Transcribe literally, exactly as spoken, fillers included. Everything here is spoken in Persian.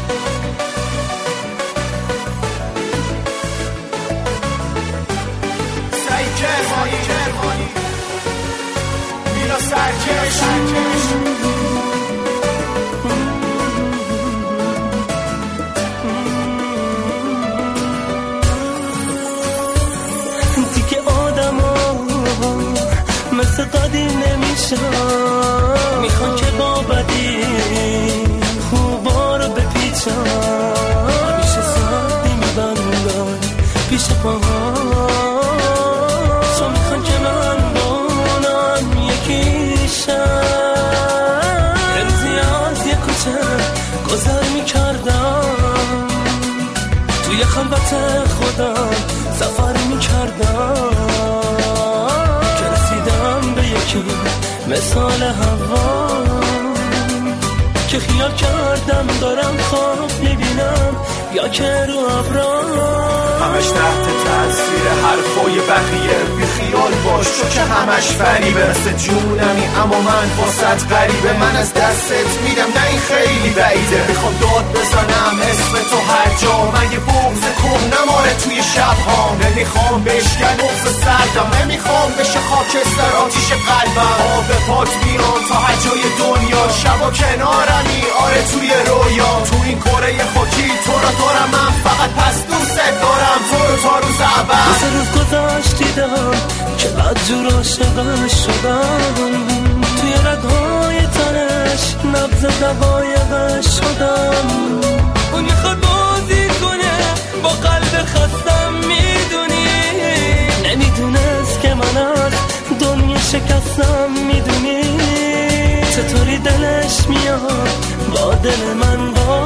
دیگه آدم ها مثل قدیم نمیشن، میخوان که با بدی خوبا رو بپیچن، همیشه سختی میبندن پیش پاها، چون میخوان که من بانم یکیشن. امزی از یک کوچه گذر میکردم، توی خلوت خودم سفر میکردم، که رسیدم به یکی مثال هوا، که خیال کردم دارم خواب میبینم یا که رو ابرام. همش تحت تاثیر حرفای بقیه، بی خیال باش تو که همش فریبه، مثل جونمی اما من واسط غریبه. من از دستت میدم نه این خیلی بعیده، میخوام داد بزنم اسم تو هر جا، من یه بغض کهنماره توی شبها، نمیخوام بشکن بغض سردم، نمیخوام بشه خاکستر آتیش قلبم. آب پات میام تا هر جای دنیا، شبا کنارمی آره توی رویا، تو این کره خاکی تو را دارم من، فقط پس دوست دارم تو رو تا روز اول. سه روز گذشت دیدم که بدجور عاشقش شدم، توی رگهای تنش نبض دقایقش شدم. اون میخواد بازی کنه با قلب خستم، میدونی نمیدونست که من از دنیا شکستم، میدونی چطوری دلش میاد با دل من با